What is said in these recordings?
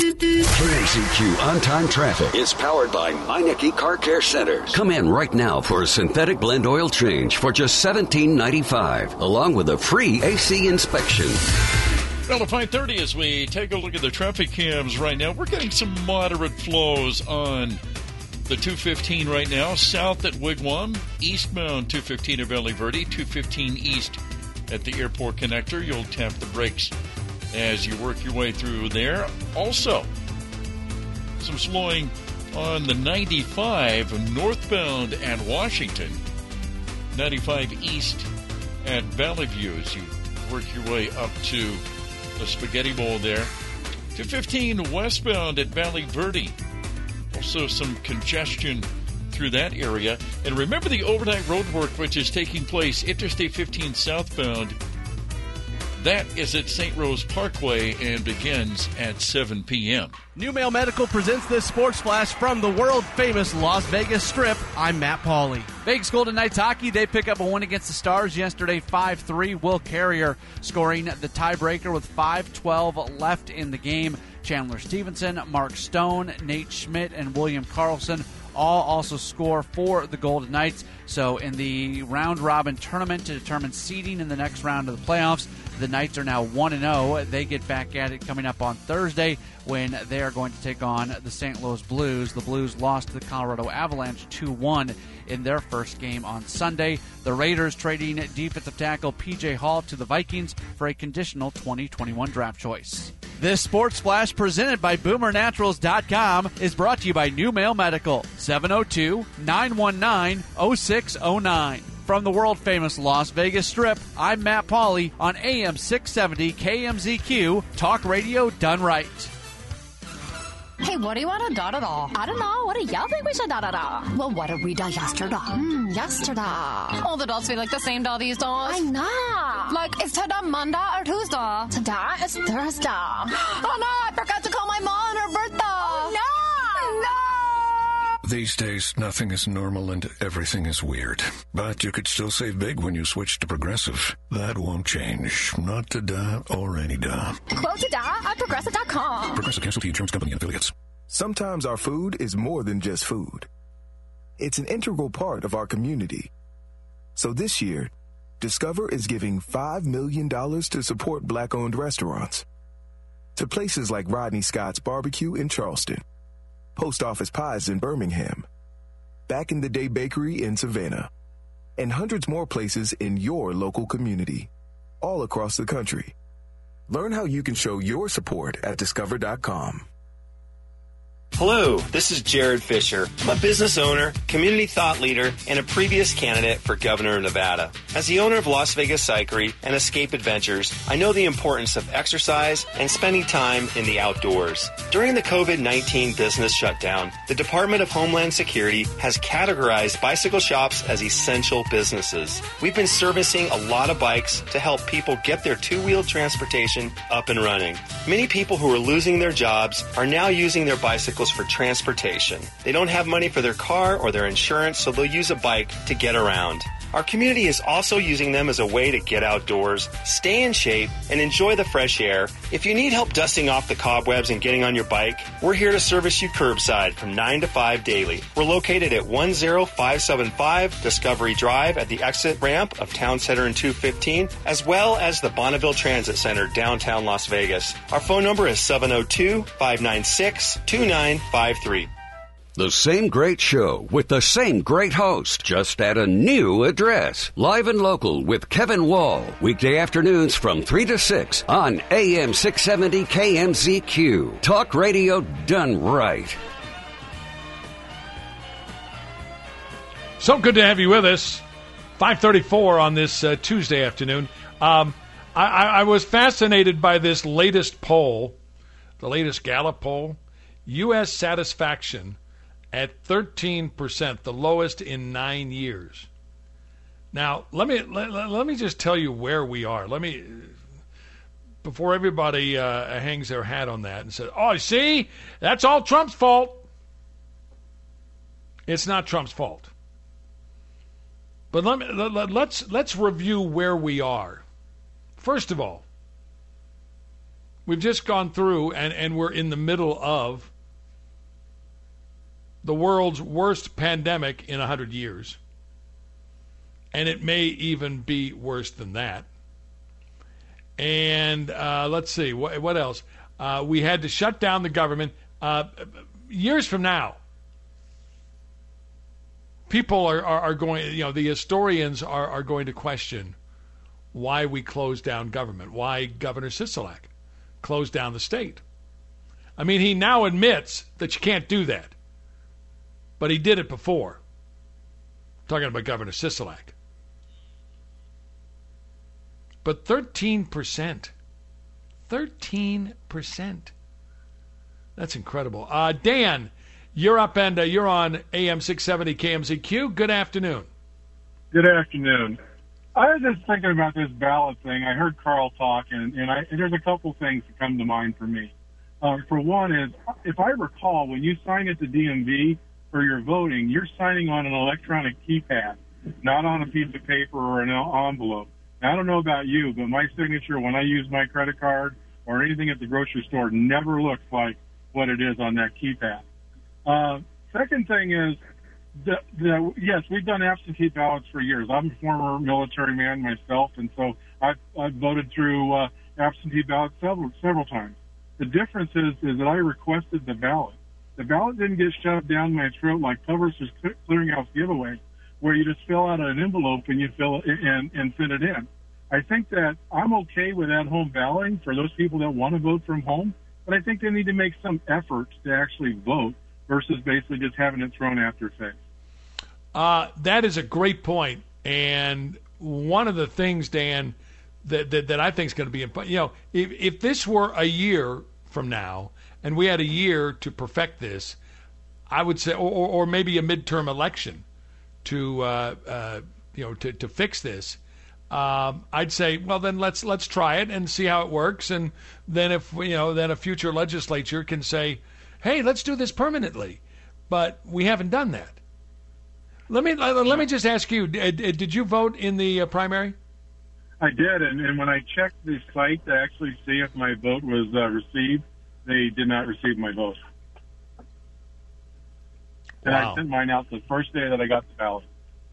KMZQ On-Time Traffic is powered by Meineke Car Care Centers. Come in right now for a synthetic blend oil change for just $17.95, along with a free AC inspection. Well, at 5:30 as we take a look at the traffic cams right now, we're getting some moderate flows on the 215 right now, south at Wigwam, eastbound 215 at Valley Verde, 215 east at the airport connector. You'll tap the brakes as you work your way through there. Also, some slowing on the 95 northbound at Washington, 95 east at Valley View as you work your way up to the Spaghetti Bowl there. 215 westbound at Valley Verde. Also some congestion through that area. And remember the overnight road work which is taking place Interstate 15 southbound. That is at St. Rose Parkway and begins at 7 p.m. New Mail Medical presents this sports flash from the world-famous Las Vegas Strip. I'm Matt Pauley. Vegas Golden Knights hockey, they pick up a win against the Stars yesterday, 5-3. Will Carrier scoring the tiebreaker with 5:12 left in the game. Chandler Stevenson, Mark Stone, Nate Schmidt, and William Karlsson all also score for the Golden Knights. So in the round-robin tournament to determine seeding in the next round of the playoffs, the Knights are now 1-0. They get back at it coming up on Thursday when they are going to take on the St. Louis Blues. The Blues lost to the Colorado Avalanche 2-1 in their first game on Sunday. The Raiders trading defensive tackle P.J. Hall to the Vikings for a conditional 2021 draft choice. This Sports Flash presented by BoomerNaturals.com is brought to you by New Mail Medical, 702-919-0609. From the world-famous Las Vegas Strip, I'm Matt Pauley on AM 670 KMZQ, Talk Radio done right. Hey, what do you want to da-da-da? I don't know. What do y'all think we should da-da-da? Well, what did we da yesterday? Yesterday. All the dolls feel like the same doll these days. I know. Like, is today Monday or Tuesday? Today is Thursday. Oh, no, I forgot to call my mom on her birthday. Oh, no. These days, nothing is normal and everything is weird. But you could still save big when you switch to Progressive. That won't change. Not today or any day. Quote today at Progressive.com. Progressive Casualty Insurance Company and Affiliates. Sometimes our food is more than just food. It's an integral part of our community. So this year, Discover is giving $5 million to support Black-owned restaurants. To places like Rodney Scott's Barbecue in Charleston, Post Office Pies in Birmingham, Back in the Day Bakery in Savannah, and hundreds more places in your local community, all across the country. Learn how you can show your support at Discover.com. Hello, this is Jared Fisher. I'm a business owner, community thought leader, and a previous candidate for governor of Nevada. As the owner of Las Vegas Cyclery and Escape Adventures, I know the importance of exercise and spending time in the outdoors. During the COVID-19 business shutdown, the Department of Homeland Security has categorized bicycle shops as essential businesses. We've been servicing a lot of bikes to help people get their two-wheeled transportation up and running. Many people who are losing their jobs are now using their bicycles for transportation. They don't have money for their car or their insurance, so they'll use a bike to get around. Our community is also using them as a way to get outdoors, stay in shape, and enjoy the fresh air. If you need help dusting off the cobwebs and getting on your bike, we're here to service you curbside from 9 to 5 daily. We're located at 10575 Discovery Drive at the exit ramp of Town Center in 215, as well as the Bonneville Transit Center, downtown Las Vegas. Our phone number is 702-596-2953. The same great show with the same great host, just at a new address. Live and local with Kevin Wall. Weekday afternoons from 3 to 6 on AM 670 KMZQ. Talk radio done right. So good to have you with us. 5:34 on this Tuesday afternoon. I was fascinated by this latest poll, the latest Gallup poll. U.S. satisfaction at 13%, the lowest in 9 years. Now, let me just tell you where we are. Before everybody hangs their hat on that and says, "Oh, see, that's all Trump's fault." It's not Trump's fault. But let's review where we are. First of all, We've just gone through, and we're in the middle of the world's worst pandemic in 100 years. And it may even be worse than that. And let's see, what else? We had to shut down the government. Years from now, people are going, the historians are going to question why we closed down government, why Governor Sisolak closed down the state. I mean, he now admits that you can't do that. But he did it before. I'm talking about Governor Sisolak. But 13%. 13%. That's incredible. Dan, you're up and you're on AM 670 KMZQ. Good afternoon. Good afternoon. I was just thinking about this ballot thing. I heard Carl talk, and there's a couple things that come to mind for me. For one is, if I recall, when you sign at the DMV for your voting, you're signing on an electronic keypad, not on a piece of paper or an envelope. Now, I don't know about you, but my signature when I use my credit card or anything at the grocery store never looks like what it is on that keypad. Second thing is, yes, we've done absentee ballots for years. I'm a former military man myself, and so I've voted through absentee ballots several times. The difference is that I requested the ballot. The ballot didn't get shoved down my throat like Publishers Clearinghouse giveaway, where you just fill out an envelope and you fill it and send it in. I think that I'm okay with at-home balloting for those people that want to vote from home, but I think they need to make some effort to actually vote versus basically just having it thrown at their face. That is a great point. And one of the things, Dan, that I think is going to be important, if this were a year from now and we had a year to perfect this, I would say, or maybe a midterm election to fix this, I'd say, well, then let's try it and see how it works. And then then a future legislature can say, hey, let's do this permanently. But we haven't done that. Let me just ask you, did you vote in the primary? I did, and when I checked the site to actually see if my vote was received, they did not receive my vote. And I sent mine out the first day that I got the ballot.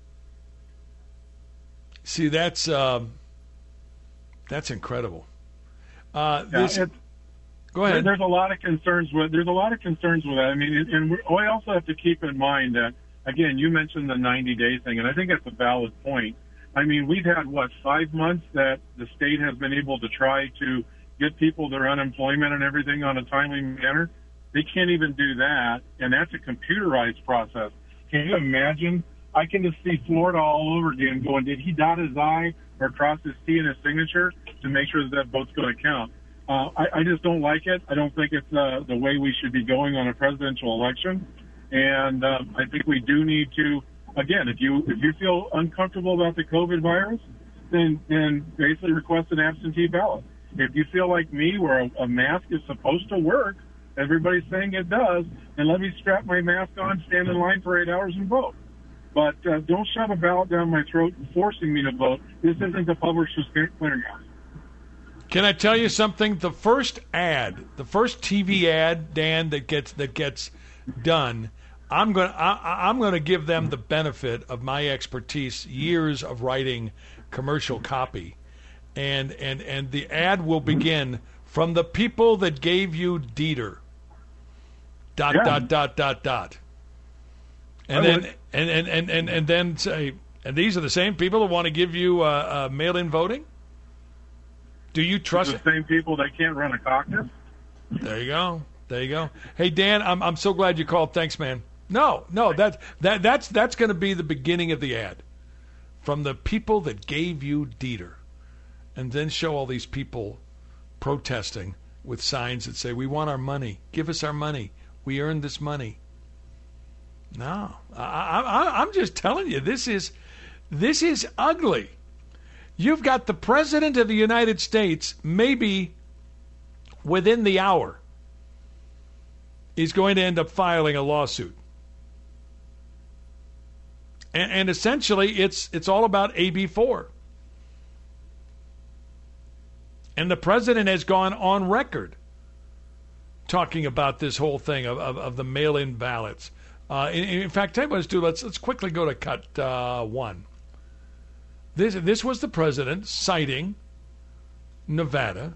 See, that's incredible. Go ahead. There's a lot of concerns with. that. I mean, and we also have to keep in mind that, again, you mentioned the 90-day thing, and I think that's a valid point. I mean, we've had, 5 months that the state has been able to try to get people their unemployment and everything on a timely manner. They can't even do that, and that's a computerized process. Can you imagine? I can just see Florida all over again going, did he dot his I or cross his T in his signature to make sure that vote's going to count? I just don't like it. I don't think it's the way we should be going on a presidential election. And I think we do need to, again, if you feel uncomfortable about the COVID virus, then basically request an absentee ballot. If you feel like me, where a mask is supposed to work, everybody's saying it does, then let me strap my mask on, stand in line for 8 hours and vote. But don't shove a ballot down my throat forcing me to vote. This isn't the Publishers Clearinghouse. Can I tell you something? The first TV ad, Dan, that gets done, I'm going to give them the benefit of my expertise, years of writing commercial copy, and the ad will begin from the people that gave you Dieter. ... And then say, and these are the same people that want to give you mail-in voting? Do you trust the same people that can't run a caucus? There you go. Hey, Dan, I'm so glad you called. Thanks, man. No, that's going to be the beginning of the ad. From the people that gave you Dieter. And then show all these people protesting with signs that say, we want our money. Give us our money. We earned this money. No, I'm just telling you, this is ugly. You've got the President of the United States, maybe within the hour, is going to end up filing a lawsuit. And essentially, it's all about AB4. And the president has gone on record talking about this whole thing of the mail-in ballots. In fact, tell you what, let's quickly go to cut one. This was the president citing Nevada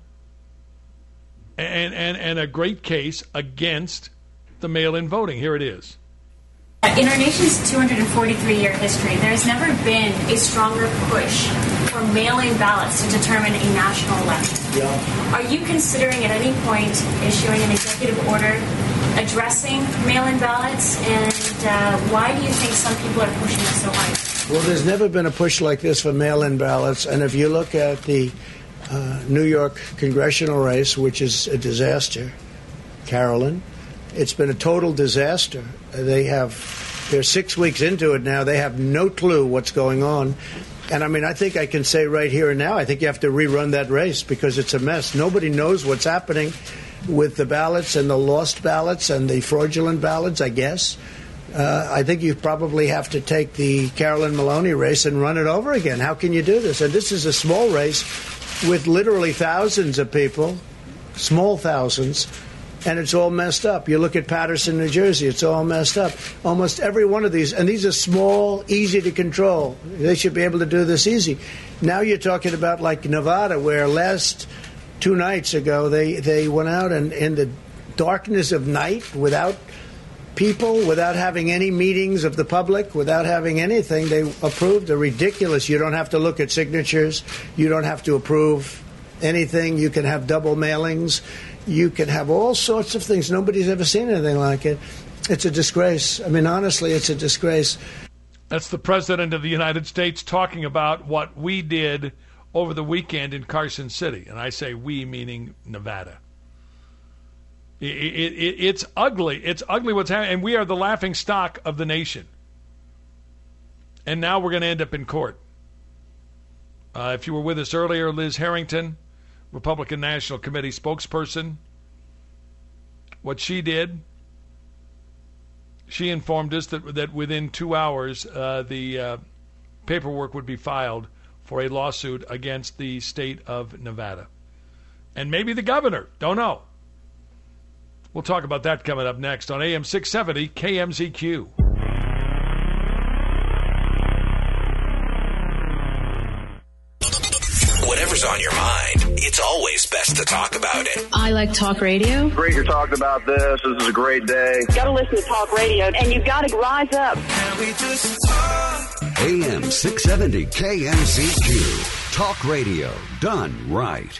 and a great case against the mail-in voting. Here it is. In our nation's 243-year history, there has never been a stronger push for mail-in ballots to determine a national election. Yeah. Are you considering at any point issuing an executive order addressing mail-in ballots, and why do you think some people are pushing it so hard? Well, there's never been a push like this for mail-in ballots, and if you look at the New York congressional race, which is a disaster, Carolyn, it's been a total disaster. They're 6 weeks into it now. They have no clue what's going on. And, I mean, I think I can say right here and now, I think you have to rerun that race because it's a mess. Nobody knows what's happening with the ballots and the lost ballots and the fraudulent ballots, I guess. I think you probably have to take the Carolyn Maloney race and run it over again. How can you do this? And this is a small race with literally thousands of people, small thousands, and it's all messed up. You look at Paterson, New Jersey, it's all messed up. Almost every one of these, and these are small, easy to control. They should be able to do this easy. Now you're talking about like Nevada, where last 2 nights ago they went out and in the darkness of night without people, without having any meetings of the public, without having anything, they approved a ridiculous, you don't have to look at signatures, you don't have to approve anything, you can have double mailings, you can have all sorts of things. Nobody's ever seen anything like it. It's a disgrace. I mean, honestly, it's a disgrace. That's the President of the United States talking about what we did over the weekend in Carson City. And I say we, meaning Nevada. It's ugly. It's ugly what's happening. And we are the laughing stock of the nation. And now we're going to end up in court. If you were with us earlier, Liz Harrington, Republican National Committee spokesperson, what she did, she informed us that within 2 hours the paperwork would be filed for a lawsuit against the state of Nevada. And maybe the governor. Don't know. We'll talk about that coming up next on AM 670 KMZQ. Whatever's on your mind, it's always best to talk about it. I like talk radio. Great you're talking about this. This is a great day. Got to listen to talk radio, and you've got to rise up. AM 670 KMZQ. Talk radio done right.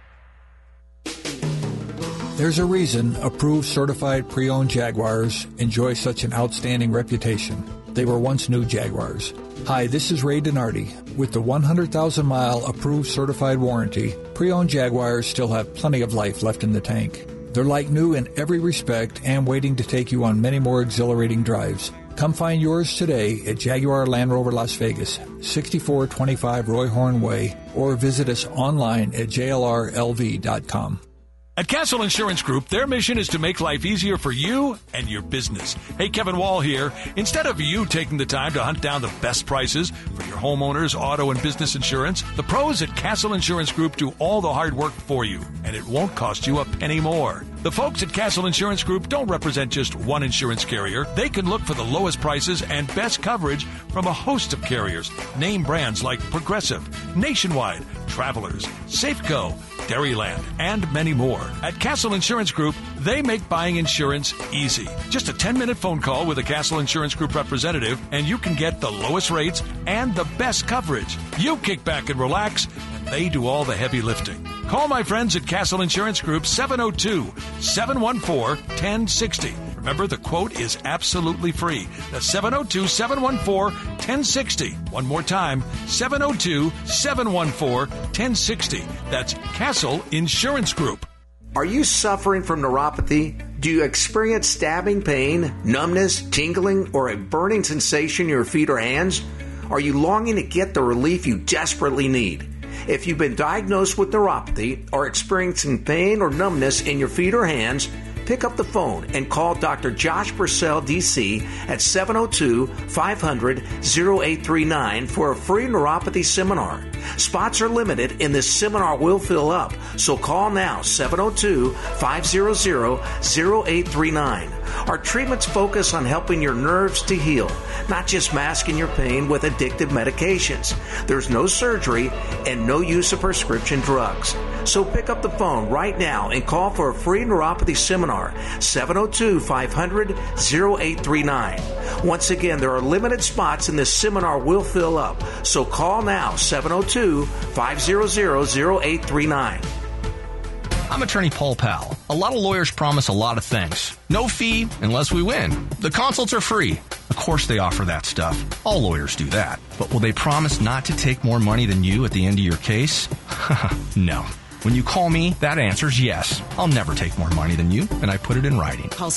There's a reason approved certified pre-owned Jaguars enjoy such an outstanding reputation. They were once new Jaguars. Hi, this is Ray Donardi. With the 100,000-mile approved certified warranty, pre-owned Jaguars still have plenty of life left in the tank. They're like new in every respect and waiting to take you on many more exhilarating drives. Come find yours today at Jaguar Land Rover Las Vegas, 6425 Roy Horn Way, or visit us online at jlrlv.com. At Castle Insurance Group, their mission is to make life easier for you and your business. Hey, Kevin Wall here. Instead of you taking the time to hunt down the best prices for your homeowners, auto, and business insurance, the pros at Castle Insurance Group do all the hard work for you, and it won't cost you a penny more. The folks at Castle Insurance Group don't represent just one insurance carrier. They can look for the lowest prices and best coverage from a host of carriers. Name brands like Progressive, Nationwide, Travelers, Safeco, Dairyland, and many more. At Castle Insurance Group, they make buying insurance easy. Just a 10-minute phone call with a Castle Insurance Group representative, and you can get the lowest rates and the best coverage. You kick back and relax, and they do all the heavy lifting. Call my friends at Castle Insurance Group, 702-714-1060. Remember, the quote is absolutely free. That's 702-714-1060. One more time, 702-714-1060. That's Castle Insurance Group. Are you suffering from neuropathy? Do you experience stabbing pain, numbness, tingling, or a burning sensation in your feet or hands? Are you longing to get the relief you desperately need? If you've been diagnosed with neuropathy or experiencing pain or numbness in your feet or hands, pick up the phone and call Dr. Josh Purcell, D.C. at 702-500-0839 for a free neuropathy seminar. Spots are limited and this seminar will fill up. So call now, 702-500-0839. Our treatments focus on helping your nerves to heal, not just masking your pain with addictive medications. There's no surgery and no use of prescription drugs. So pick up the phone right now and call for a free neuropathy seminar, 702-500-0839. Once again, there are limited spots and this seminar will fill up. So call now, 702-500-0839. I'm attorney Paul Powell. A lot of lawyers promise a lot of things. No fee unless we win. The consults are free. Of course they offer that stuff. All lawyers do that. But will they promise not to take more money than you at the end of your case? No. When you call me, that answer's yes. I'll never take more money than you, and I put it in writing. Call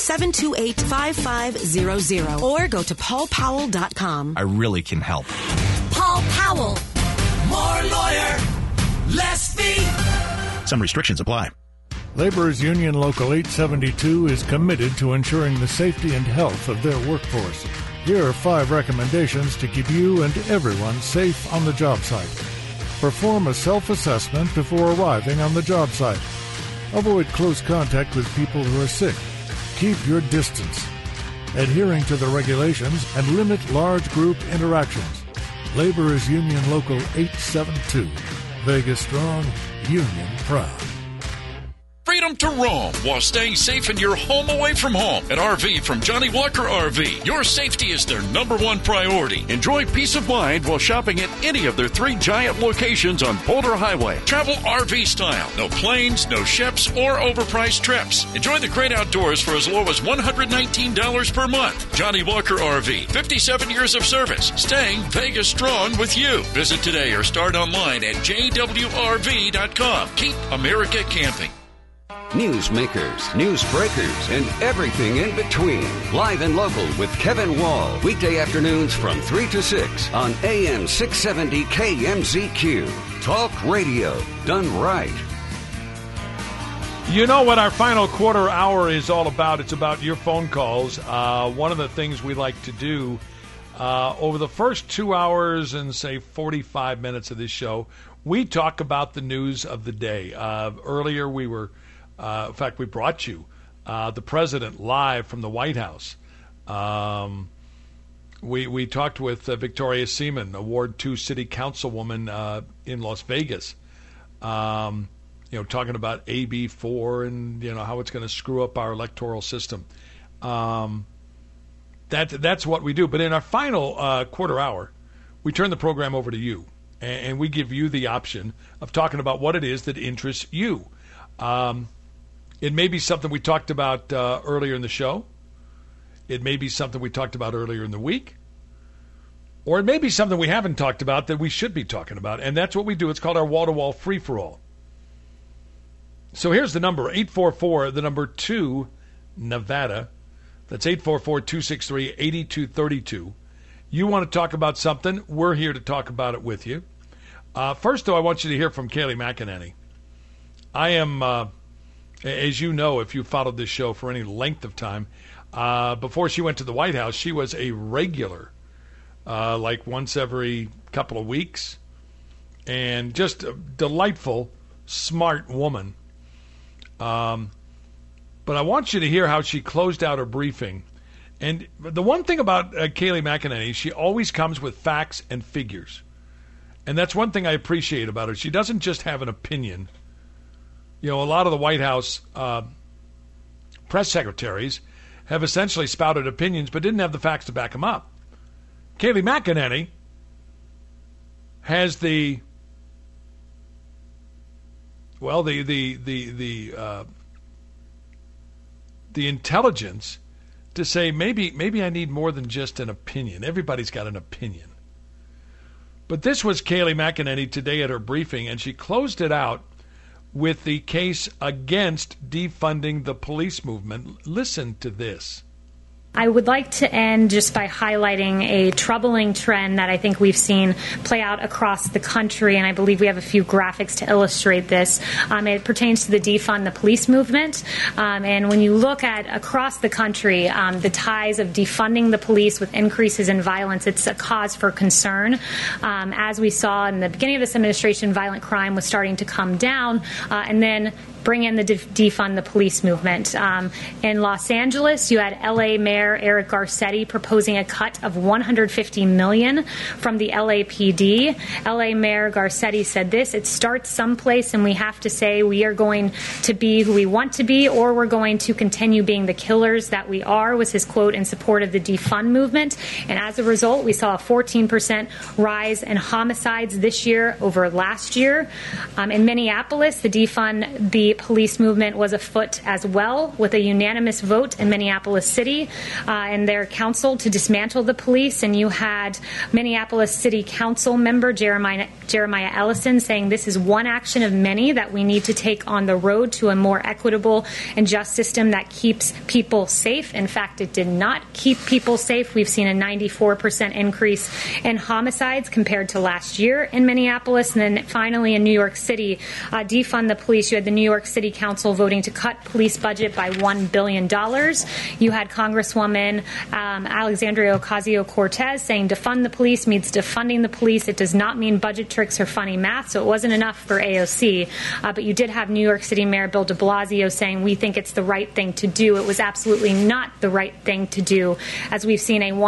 728-5500 or go to paulpowell.com. I really can help. Paul Powell. More lawyer, less fee. Some restrictions apply. Laborers Union Local 872 is committed to ensuring the safety and health of their workforce. Here are 5 recommendations to keep you and everyone safe on the job site. Perform a self-assessment before arriving on the job site. Avoid close contact with people who are sick. Keep your distance. Adhering to the regulations and limit large group interactions. Laborers Union Local 872. Vegas strong, union proud. Freedom to roam while staying safe in your home away from home. At RV from Johnny Walker RV, your safety is their number one priority. Enjoy peace of mind while shopping at any of their 3 giant locations on Boulder Highway. Travel RV style. No planes, no ships, or overpriced trips. Enjoy the great outdoors for as low as $119 per month. Johnny Walker RV, 57 years of service. Staying Vegas strong with you. Visit today or start online at jwrv.com. Keep America camping. Newsmakers, news breakers, and everything in between. Live and local with Kevin Wall. Weekday afternoons from 3 to 6 on AM 670 KMZQ. Talk radio done right. You know what our final quarter hour is all about? It's about your phone calls. One of the things we like to do over the first 2 hours and, say, 45 minutes of this show, we talk about the news of the day. Earlier we were... in fact, we brought you the president live from the White House. We talked with Victoria Seaman, a Ward 2 city councilwoman in Las Vegas, talking about AB 4 and how it's going to screw up our electoral system. That's what we do. But in our final quarter hour, we turn the program over to you, and we give you the option of talking about what it is that interests you. It may be something we talked about earlier in the show. It may be something we talked about earlier in the week. Or it may be something we haven't talked about that we should be talking about. And that's what we do. It's called our wall-to-wall free-for-all. So here's the number, 844, the number 2, Nevada. That's 844-263-8232. You want to talk about something, we're here to talk about it with you. First, though, I want you to hear from Kayleigh McEnany. I am... as you know, if you followed this show for any length of time, before she went to the White House, she was a regular, like once every couple of weeks, and just a delightful, smart woman. But I want you to hear how she closed out her briefing. And the one thing about Kayleigh McEnany, she always comes with facts and figures. And that's one thing I appreciate about her. She doesn't just have an opinion. A lot of the White House press secretaries have essentially spouted opinions but didn't have the facts to back them up. Kayleigh McEnany has the intelligence to say maybe I need more than just an opinion. Everybody's got an opinion. But this was Kayleigh McEnany today at her briefing, and she closed it out with the case against defunding the police movement. Listen to this. I would like to end just by highlighting a troubling trend that I think we've seen play out across the country, and I believe we have a few graphics to illustrate this. It pertains to the defund the police movement. And when you look at across the country, the ties of defunding the police with increases in violence, it's a cause for concern. As we saw in the beginning of this administration, violent crime was starting to come down, and then bring in the defund the police movement. In Los Angeles, you had L.A. Mayor Eric Garcetti proposing a cut of $150 million from the LAPD. L.A. Mayor Garcetti said this: "It starts someplace, and we have to say we are going to be who we want to be, or we're going to continue being the killers that we are," was his quote in support of the defund movement. And as a result, we saw a 14% rise in homicides this year over last year. In Minneapolis, the defund the police movement was afoot as well, with a unanimous vote in Minneapolis City and their council to dismantle the police. And you had Minneapolis City Council member Jeremiah Ellison saying this is one action of many that we need to take on the road to a more equitable and just system that keeps people safe. In fact, it did not keep people safe. We've seen a 94% increase in homicides compared to last year in Minneapolis. And then finally in New York City, defund the police. You had the New York City Council voting to cut police budget by $1 billion. You had Congresswoman Alexandria Ocasio-Cortez saying defund the police means defunding the police. It does not mean budget tricks or funny math, so it wasn't enough for AOC. But you did have New York City Mayor Bill de Blasio saying we think it's the right thing to do. It was absolutely not the right thing to do, as we've seen a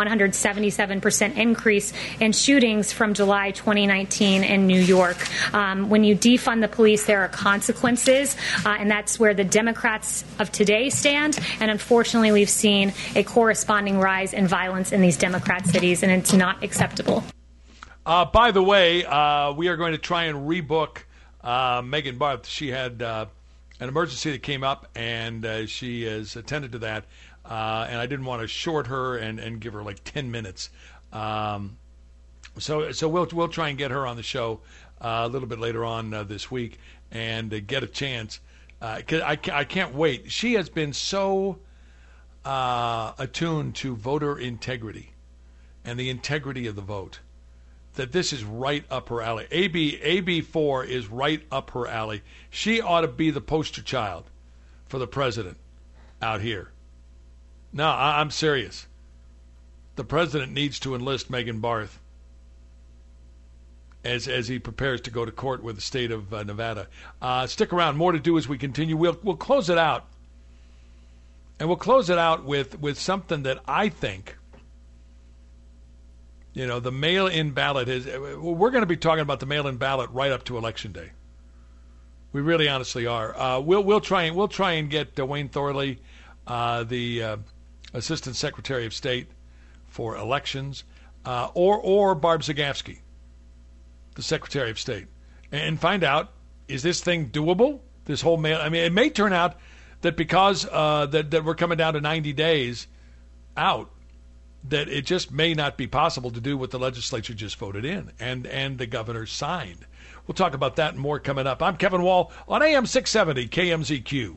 177% increase in shootings from July 2019 in New York. When you defund the police, there are consequences, and that's where the Democrats of today stand. And unfortunately, we've seen a corresponding rise in violence in these Democrat cities, and it's not acceptable. By the way, we are going to try and rebook Megan Barth. She had an emergency that came up, and she has attended to that. And I didn't want to short her and give her like 10 minutes. So we'll try and get her on the show a little bit later on this week and get a chance. 'Cause I can't wait. She has been so attuned to voter integrity and the integrity of the vote that this is right up her alley. AB4 is right up her alley. She ought to be the poster child for the president out here. No, I'm serious. The president needs to enlist Megan Barth as he prepares to go to court with the state of Nevada. Stick around. More to do as we continue. We'll close it out. And we'll close it out with something that I think, the mail-in ballot is. We're going to be talking about the mail-in ballot right up to Election Day. We really honestly are. We'll try and get Wayne Thorley, the Assistant Secretary of State for Elections, or Barb Zagafsky, the Secretary of State, and find out, is this thing doable? This whole mail. I mean, it may turn out that because that we're coming down to 90 days out, that it just may not be possible to do what the legislature just voted in and the governor signed. We'll talk about that and more coming up. I'm Kevin Wall on AM 670 KMZQ.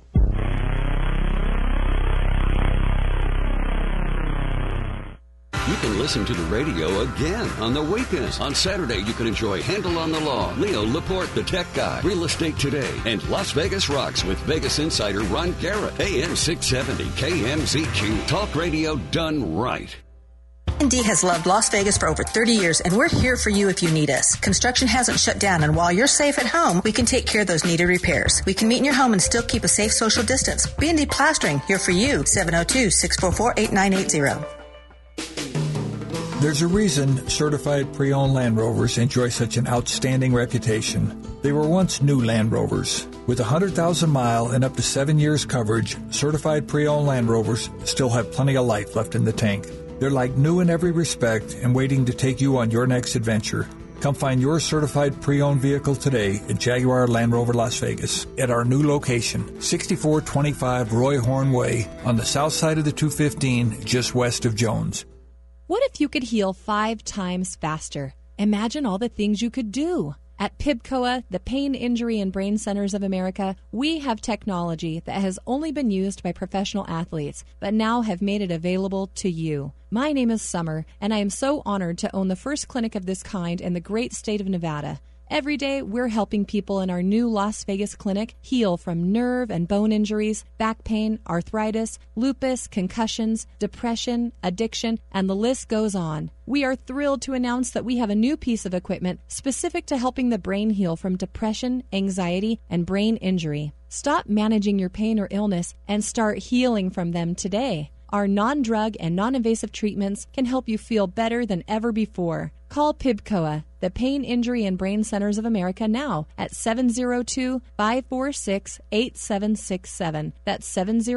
You can listen to the radio again on the weekends. On Saturday, you can enjoy Handle on the Law, Leo Laporte, the tech guy, Real Estate Today, and Las Vegas Rocks with Vegas insider Ron Garrett. AM 670 KMZQ. Talk radio done right. D has loved Las Vegas for over 30 years, and we're here for you if you need us. Construction hasn't shut down, and while you're safe at home, we can take care of those needed repairs. We can meet in your home and still keep a safe social distance. B&D Plastering, here for you. 702-644-8980. There's a reason certified pre-owned Land Rovers enjoy such an outstanding reputation. They were once new Land Rovers. With 100,000-mile and up to 7 years coverage, certified pre-owned Land Rovers still have plenty of life left in the tank. They're like new in every respect and waiting to take you on your next adventure. Come find your certified pre-owned vehicle today at Jaguar Land Rover Las Vegas at our new location, 6425 Roy Horn Way on the south side of the 215, just west of Jones. What if you could heal 5 times faster? Imagine all the things you could do. At PIBCOA, the Pain, Injury, and Brain Centers of America, we have technology that has only been used by professional athletes, but now have made it available to you. My name is Summer, and I am so honored to own the first clinic of this kind in the great state of Nevada. Every day, we're helping people in our new Las Vegas clinic heal from nerve and bone injuries, back pain, arthritis, lupus, concussions, depression, addiction, and the list goes on. We are thrilled to announce that we have a new piece of equipment specific to helping the brain heal from depression, anxiety, and brain injury. Stop managing your pain or illness and start healing from them today. Our non-drug and non-invasive treatments can help you feel better than ever before. Call PIBCOA, the Pain, Injury, and Brain Centers of America, now at 702-546-8767. That's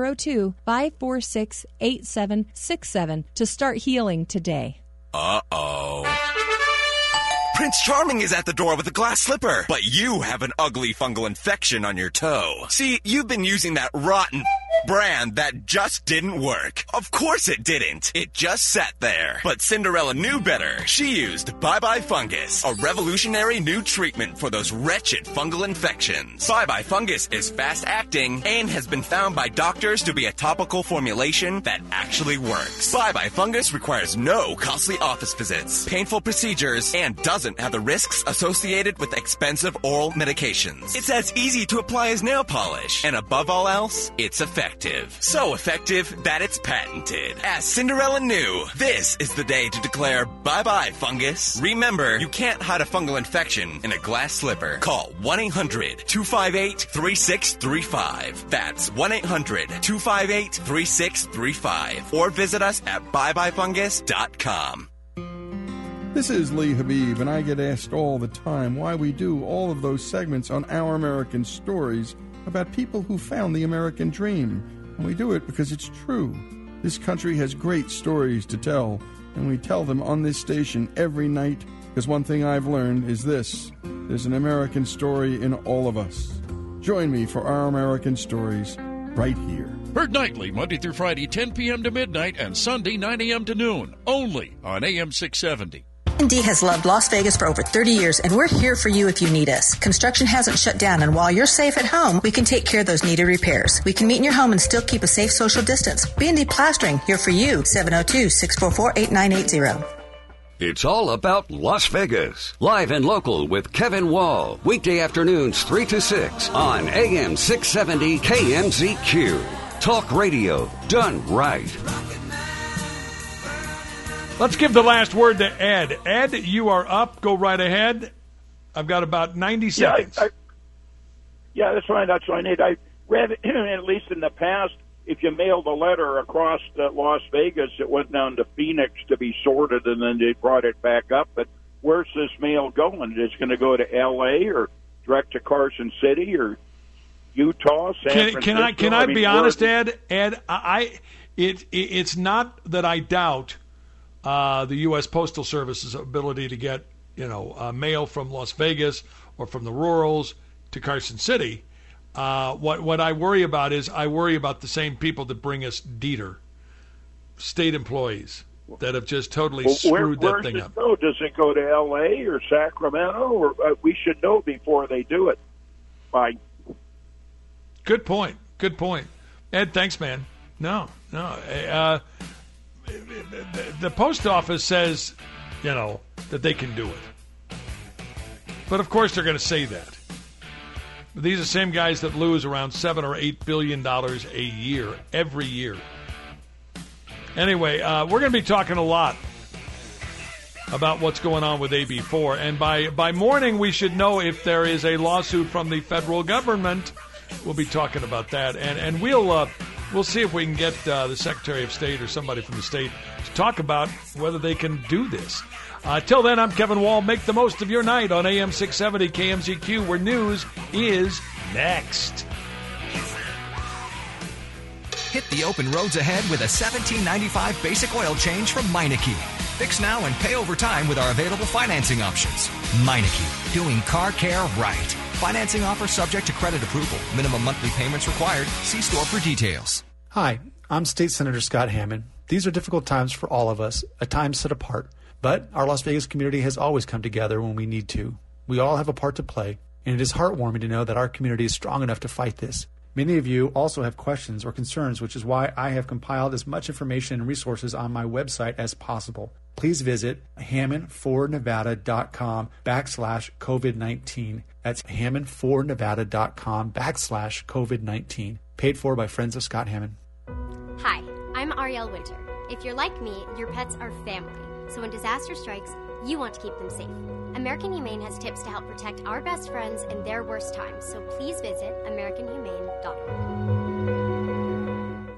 702-546-8767 to start healing today. Uh-oh. Prince Charming is at the door with a glass slipper, but you have an ugly fungal infection on your toe. See, you've been using that rotten brand that just didn't work. Of course it didn't. It just sat there. But Cinderella knew better. She used Bye Bye Fungus, a revolutionary new treatment for those wretched fungal infections. Bye Bye Fungus is fast-acting and has been found by doctors to be a topical formulation that actually works. Bye Bye Fungus requires no costly office visits, painful procedures, and doesn't have the risks associated with expensive oral medications. It's as easy to apply as nail polish, and above all else, it's effective. So effective that it's patented. As Cinderella knew, this is the day to declare bye-bye fungus. Remember, you can't hide a fungal infection in a glass slipper. Call 1-800-258-3635. That's 1-800-258-3635. Or visit us at byebyfungus.com. This is Lee Habib, and I get asked all the time why we do all of those segments on Our American Stories about people who found the American dream. And we do it because it's true. This country has great stories to tell, and we tell them on this station every night, because one thing I've learned is this: there's an American story in all of us. Join me for Our American Stories right here. Heard nightly, Monday through Friday, 10 p.m. to midnight, and Sunday, 9 a.m. to noon, only on AM 670. B&D has loved Las Vegas for over 30 years, and we're here for you if you need us. Construction hasn't shut down, and while you're safe at home, we can take care of those needed repairs. We can meet in your home and still keep a safe social distance. B&D Plastering, here for you. 702-644-8980. It's all about Las Vegas. Live and local with Kevin Wall. Weekday afternoons 3 to 6 on AM 670 KMZQ. Talk radio done right. Let's give the last word to Ed. Ed, you are up. Go right ahead. I've got about 90 seconds. Yeah, that's fine. That's what I need. I read, at least in the past, if you mailed a letter across Las Vegas, it went down to Phoenix to be sorted, and then they brought it back up. But where's this mail going? Is it going to go to L.A. or direct to Carson City or Utah, San Francisco? Can I be honest, Ed? Ed, it's not that I doubt the U.S. Postal Service's ability to get, mail from Las Vegas or from the rurals to Carson City. What I worry about is the same people that bring us Dieter, state employees that have just totally screwed that thing up. Go? Does it go to L.A. or Sacramento? Or we should know before they do it. Bye. Good point. Ed, thanks, man. No. The post office says, that they can do it. But of course they're going to say that. These are the same guys that lose around $7 or $8 billion a year, every year. Anyway, we're going to be talking a lot about what's going on with AB4. And by morning, we should know if there is a lawsuit from the federal government. We'll be talking about that. And we'll see if we can get the Secretary of State or somebody from the state to talk about whether they can do this. Till then, I'm Kevin Wall. Make the most of your night on AM 670 KMZQ, where news is next. Hit the open roads ahead with a $17.95 basic oil change from Meineke. Fix now and pay over time with our available financing options. Meineke, doing car care right. Financing offer subject to credit approval. Minimum monthly payments required. See store for details. Hi, I'm State Senator Scott Hammond. These are difficult times for all of us, a time set apart. But our Las Vegas community has always come together when we need to. We all have a part to play, and it is heartwarming to know that our community is strong enough to fight this. Many of you also have questions or concerns, which is why I have compiled as much information and resources on my website as possible. Please visit HammondForNevada.com/COVID-19. That's HammondForNevada.com/COVID-19. Paid for by Friends of Scott Hammond. Hi, I'm Ariel Winter. If you're like me, your pets are family. So when disaster strikes, you want to keep them safe. American Humane has tips to help protect our best friends in their worst times, so please visit AmericanHumane.org.